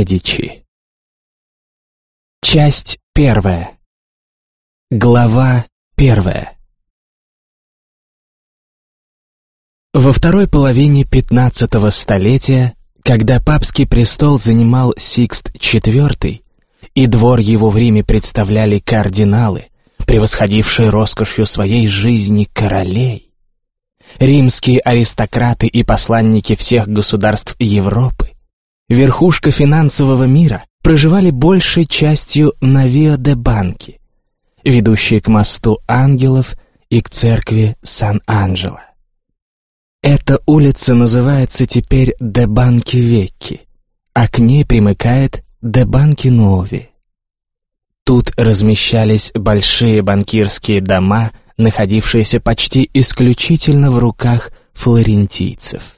Медичи. Часть 1. Глава 1. Во второй половине 15-го столетия, когда папский престол занимал Сикст IV, и двор его в Риме представляли кардиналы, превосходившие роскошью своей жизни королей, римские аристократы и посланники всех государств Европы, верхушка финансового мира, проживали большей частью на Виа-де-Банки, ведущей к мосту ангелов и к церкви Сан-Анджело. Эта улица называется теперь Де-Банки-Векки, а к ней примыкает Де-Банки-Нуови. Тут размещались большие банкирские дома, находившиеся почти исключительно в руках флорентийцев.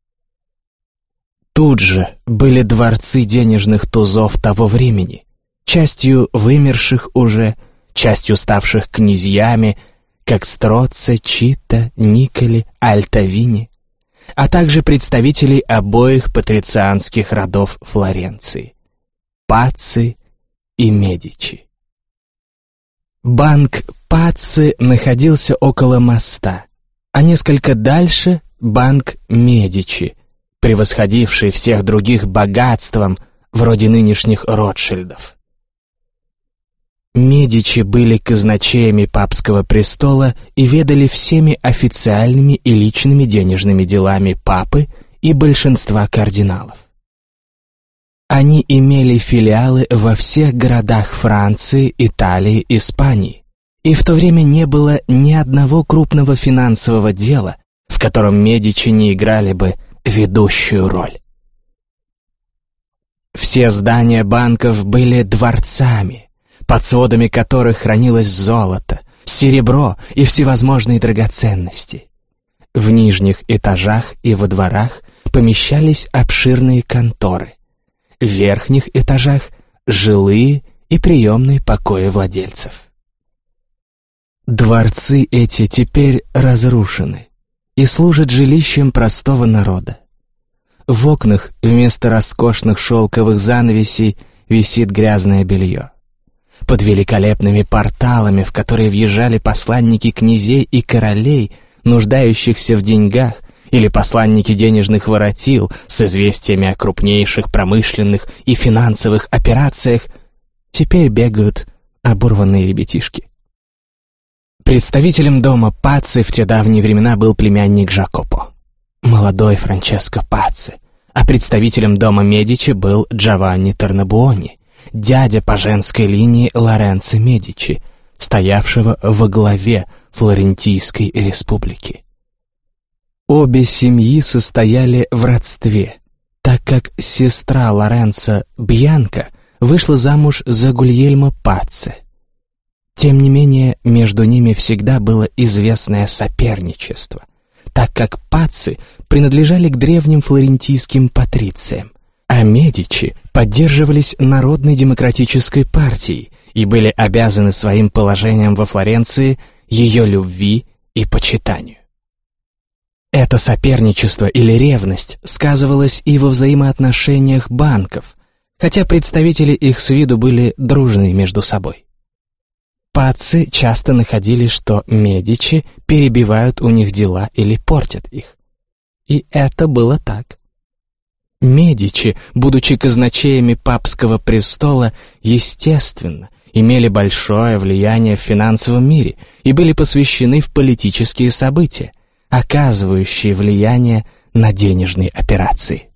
Тут же были дворцы денежных тузов того времени, частью вымерших уже, частью ставших князьями, как Строцци, Чита, Николи, Альтавини, а также представителей обоих патрицианских родов Флоренции – Пацци и Медичи. Банк Пацци находился около моста, а несколько дальше – банк Медичи, превосходивший всех других богатством, вроде нынешних Ротшильдов. Медичи были казначеями папского престола и ведали всеми официальными и личными денежными делами папы и большинства кардиналов. Они имели филиалы во всех городах Франции, Италии, Испании, и в то время не было ни одного крупного финансового дела, в котором Медичи не играли бы ведущую роль. Все здания банков были дворцами, под сводами которых хранилось золото, серебро и всевозможные драгоценности. В нижних этажах и во дворах помещались обширные конторы, в верхних этажах — жилые и приемные покои владельцев. Дворцы эти теперь разрушены и служат жилищем простого народа. В окнах вместо роскошных шелковых занавесей висит грязное белье. Под великолепными порталами, в которые въезжали посланники князей и королей, нуждающихся в деньгах, или посланники денежных воротил с известиями о крупнейших промышленных и финансовых операциях, теперь бегают оборванные ребятишки. Представителем дома Пацци в те давние времена был племянник Джакопо, молодой Франческо Пацци, а представителем дома Медичи был Джованни Торнабуони, дядя по женской линии Лоренцо Медичи, стоявшего во главе Флорентийской республики. Обе семьи состояли в родстве, так как сестра Лоренцо, Бьянка, вышла замуж за Гульельмо Пацци. Тем не менее, между ними всегда было известное соперничество, так как Пацци принадлежали к древним флорентийским патрициям, а Медичи поддерживались Народной демократической партией и были обязаны своим положением во Флоренции ее любви и почитанию. Это соперничество или ревность сказывалось и во взаимоотношениях банков, хотя представители их с виду были дружны между собой. Пацци часто находили, что Медичи перебивают у них дела или портят их. И это было так. Медичи, будучи казначеями папского престола, естественно, имели большое влияние в финансовом мире и были посвящены в политические события, оказывающие влияние на денежные операции.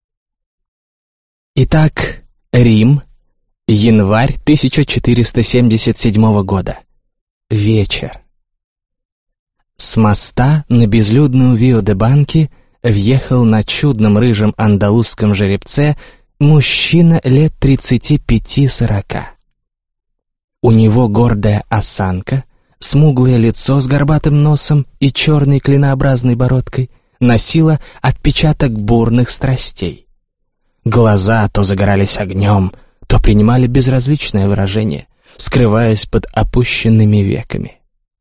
Итак, Рим, январь 1477 года. Вечер. С моста на безлюдную Виа-де-Банки въехал на чудном рыжем андалузском жеребце мужчина лет 35-40. У него гордая осанка, смуглое лицо с горбатым носом и черной клинообразной бородкой носило отпечаток бурных страстей. Глаза то загорались огнем, то принимали безразличное выражение, скрываясь под опущенными веками.